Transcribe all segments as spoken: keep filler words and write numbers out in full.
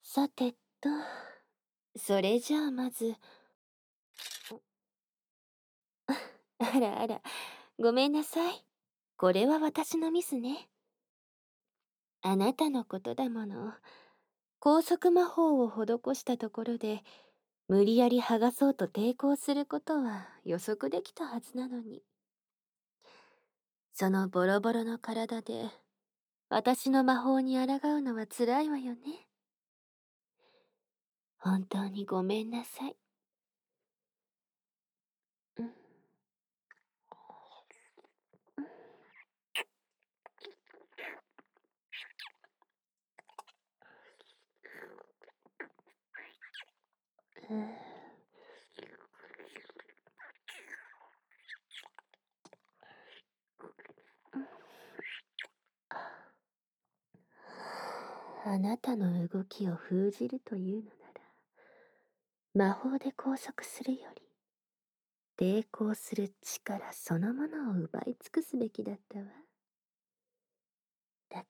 さてと、それじゃあまず、あらあら、ごめんなさい。これは私のミスね。あなたのことだもの。拘束魔法を施したところで、無理やり剥がそうと抵抗することは予測できたはずなのに。そのボロボロの体で、私の魔法に抗うのは辛いわよね。本当にごめんなさい。うん。うん。あなたの動きを封じるというのなら、魔法で拘束するより、抵抗する力そのものを奪い尽くすべきだったわ。だから。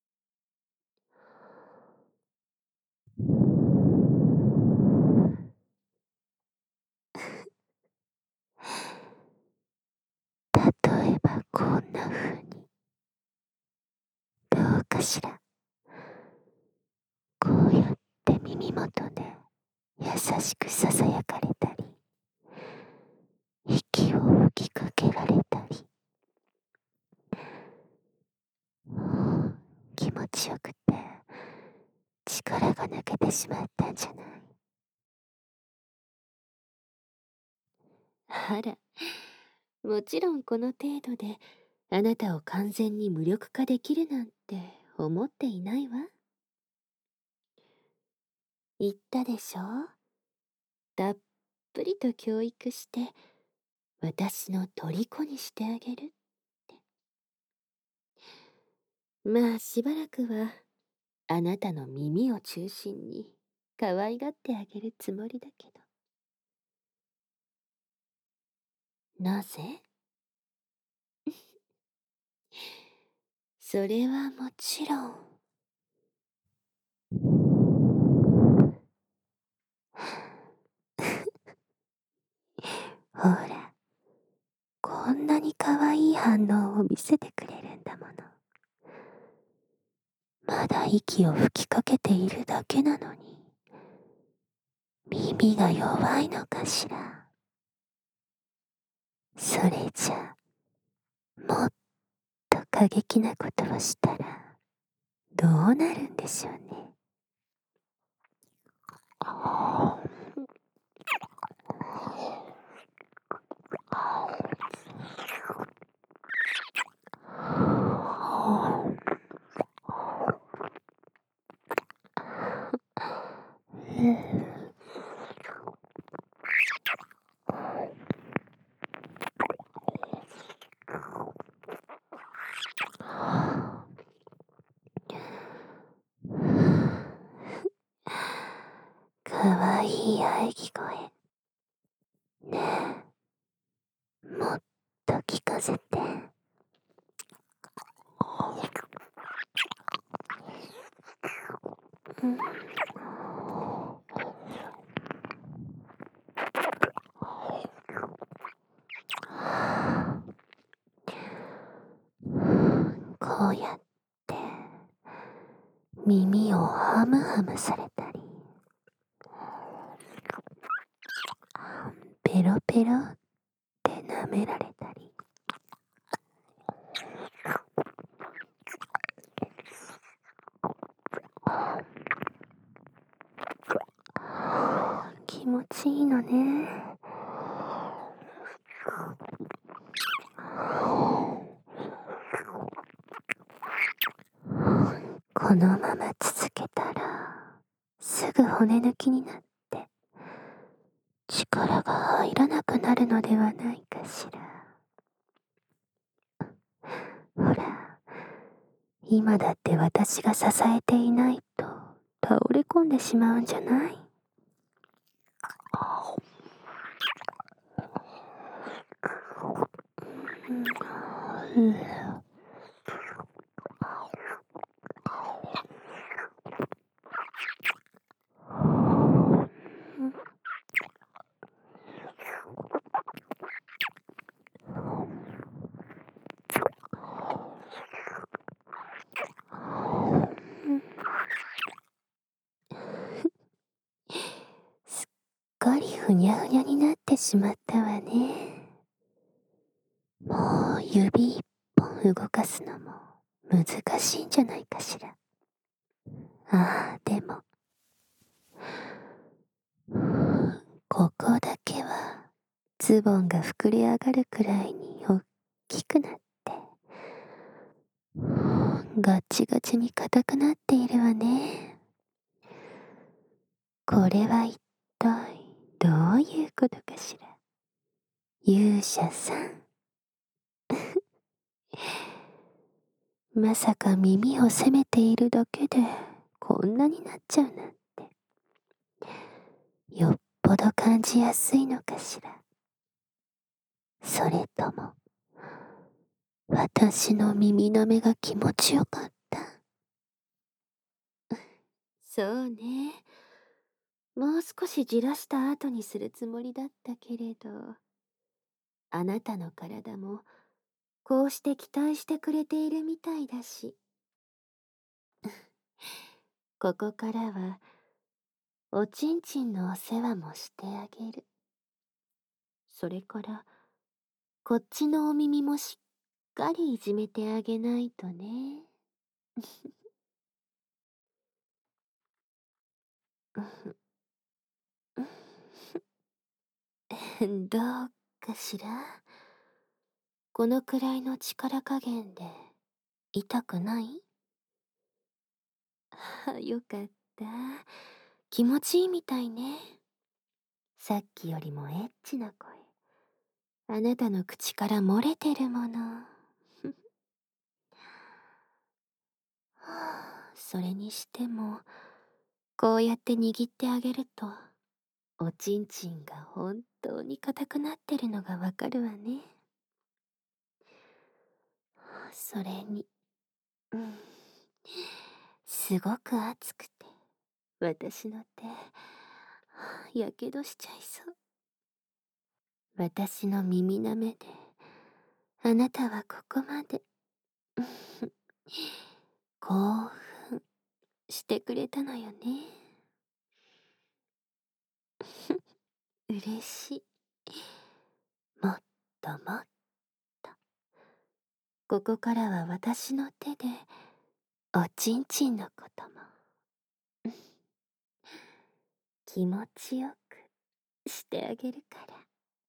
例えばこんな風に。どうかしら。こうやって耳元で優しくささやかれたり、息を吹きかけられたり、気持ちよくて力が抜けてしまったんじゃない？あら、もちろんこの程度であなたを完全に無力化できるなんて思っていないわ。言ったでしょ？たっぷりと教育して私の虜にしてあげるって。まあしばらくはあなたの耳を中心に可愛がってあげるつもりだけど。なぜ？それはもちろん。ほら、こんなに可愛い反応を見せてくれるんだもの。まだ息を吹きかけているだけなのに、耳が弱いのかしら。それじゃ、もっと過激なことをしたら、どうなるんでしょうね。かわいい喘ぎ声。ねえ、もっと聞かせて。うん。こうやって耳をハムハムされたり、ペロペロって舐められたり、気持ちいいのね。このまま続けたらすぐ骨抜きになって力が入らなくなるのではないかしら。ほら、今だって私が支えていないと倒れ込んでしまうんじゃない？うん、うん。 ふにゃふにゃになってしまったわね。もう指一本動かすのも難しいんじゃないかしら。ああ、でも、ここだけはズボンが膨れ上がるくらいにおっきくなって、ガッチガチに硬くなっているわね。これは一体どういうことかしら。勇者さん。まさか耳を責めているだけでこんなになっちゃうなんて。よっぽど感じやすいのかしら。それとも、私の耳の目が気持ちよかった。そうね。もう少しじらした後にするつもりだったけれど、あなたの体もこうして期待してくれているみたいだし。ここからはおちんちんのお世話もしてあげる。それからこっちのお耳もしっかりいじめてあげないとね。どうかしら。このくらいの力加減で痛くない？よかった。気持ちいいみたいね。さっきよりもエッチな声。あなたの口から漏れてるもの。はあ、それにしても、こうやって握ってあげると、おちんちんが本当に硬くなってるのがわかるわね。それに、うん、すごく熱くて、私の手、やけどしちゃいそう。私の耳なめで、あなたはここまで、興奮してくれたのよね。嬉しい。もっともっと。ここからは私の手で、おちんちんのことも、気持ちよくしてあげるから。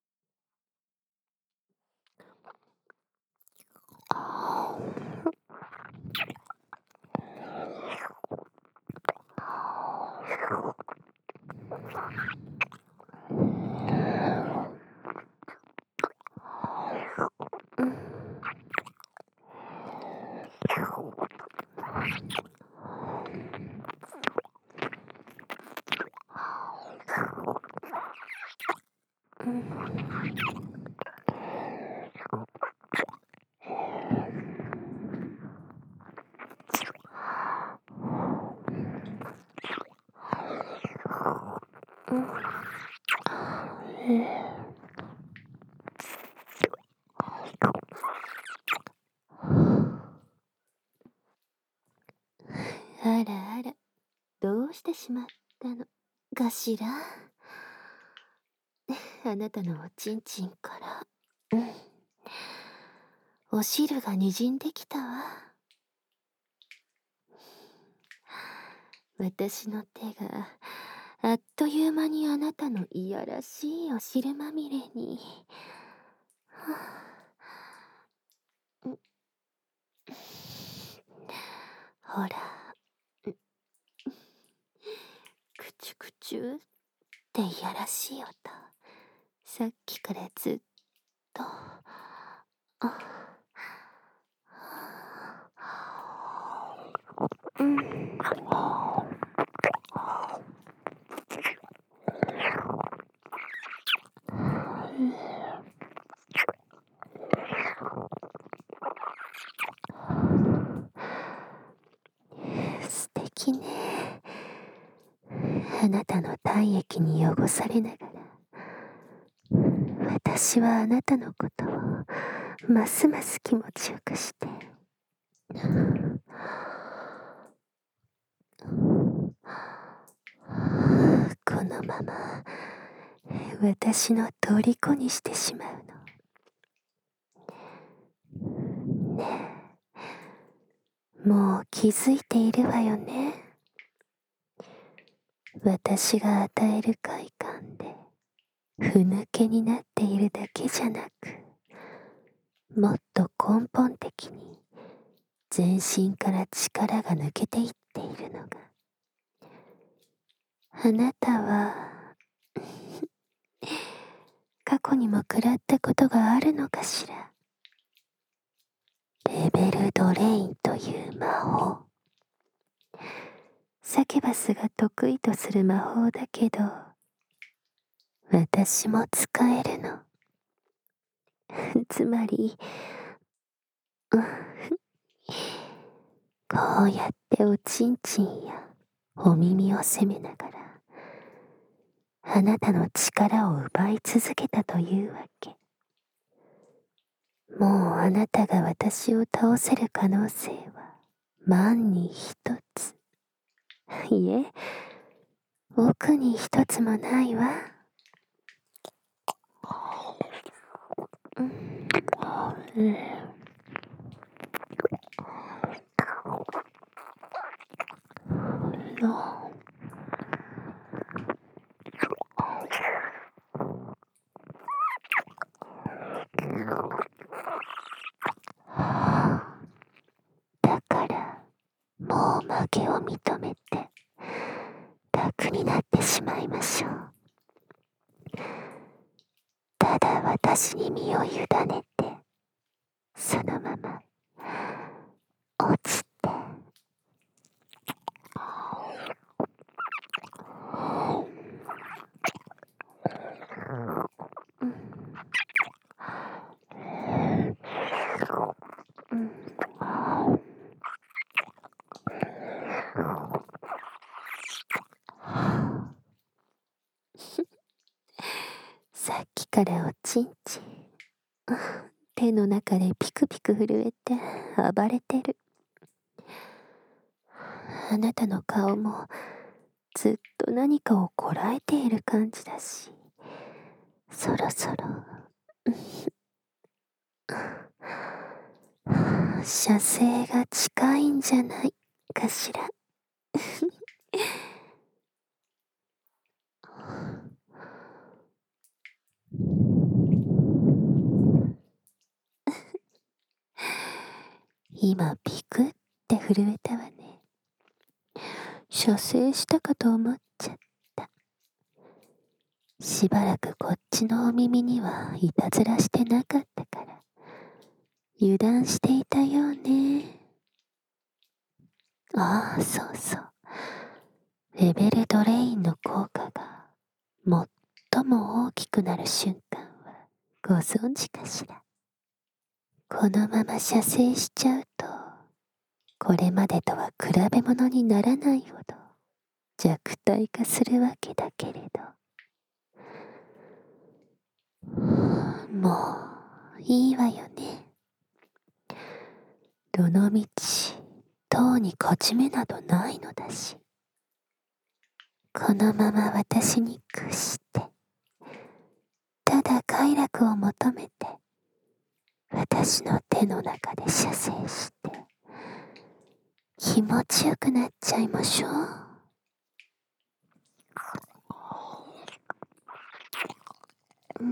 あらあら、どうしてしまったのかしら。あなたのおちんちんから、うん、お汁がにじんできたわ。私の手があっという間にあなたのいやらしいお汁まみれに。はあ、ほら、くちゅくちゅっていやらしい音、さっきからずっと。あ、うん、素敵ね。あなたの体液に汚されながら、私はあなたのことをますます気持ちよくして、このまま私の虜にしてしまうの。ねえ、もう気づいているわよね。私が与える快感でふぬけになっているだけじゃなく、もっと根本的に全身から力が抜けていっているのが、あなたは過去にも食らったことがあるのかしら。レベルドレインという魔法。サケバスが得意とする魔法だけど、私も使えるの。つまり、こうやっておちんちんやお耳を責めながら、あなたの力を奪い続けたというわけ。もうあなたが私を倒せる可能性は万に一つ。いえ、奥に一つもないわ。うん、だからもう負けを認めて楽になってしまいましょう。ただ私に身を委ねて、そのまま落ちて、さっきからおちんちん手の中でピクピク震えて暴れてる。あなたの顔もずっと何かをこらえている感じだし、そろそろ射精が近いんじゃないかしら。今ピクって震えたわね。射精したかと思っちゃった。しばらくこっちのお耳にはいたずらしてなかったから油断していたようね。ああ、そうそう。レベルドレインの効果が最も大きくなる瞬間はご存知かしら。このまま射精しちゃうと、これまでとは比べ物にならないほど弱体化するわけだけれど。もういいわよね。どのみちとうに勝ち目などないのだし、このまま私に屈して、ただ快楽を求めて私の手の中で射精して気持ちよくなっちゃいましょう。うん、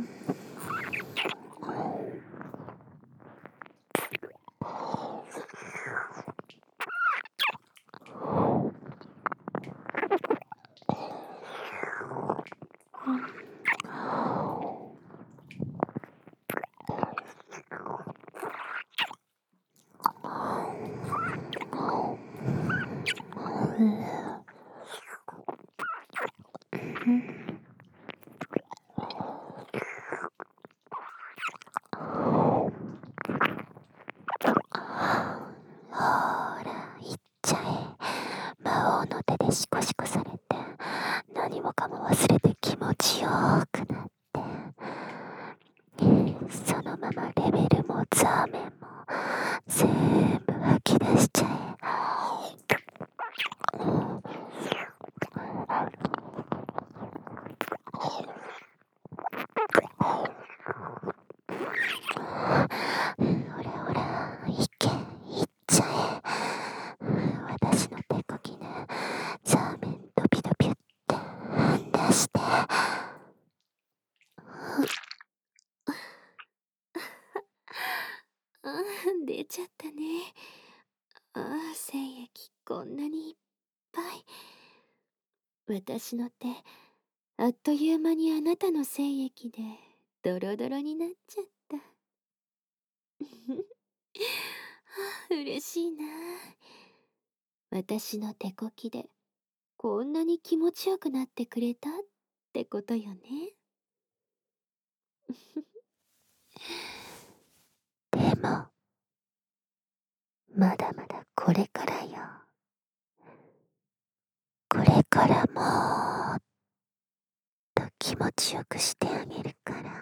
ほーら行っちゃえ。魔王の手でシコシコされて何もかも忘れて気持ちよくなって、そのままレベルもザーメンも全部吐き出しちゃえ。 いっぱい。私の手、あっという間にあなたの精液でドロドロになっちゃった。はあ、嬉しいな。私の手こきでこんなに気持ちよくなってくれたってことよね。でも、まだまだこれからよ。これからもーっと気持ちよくしてあげるから。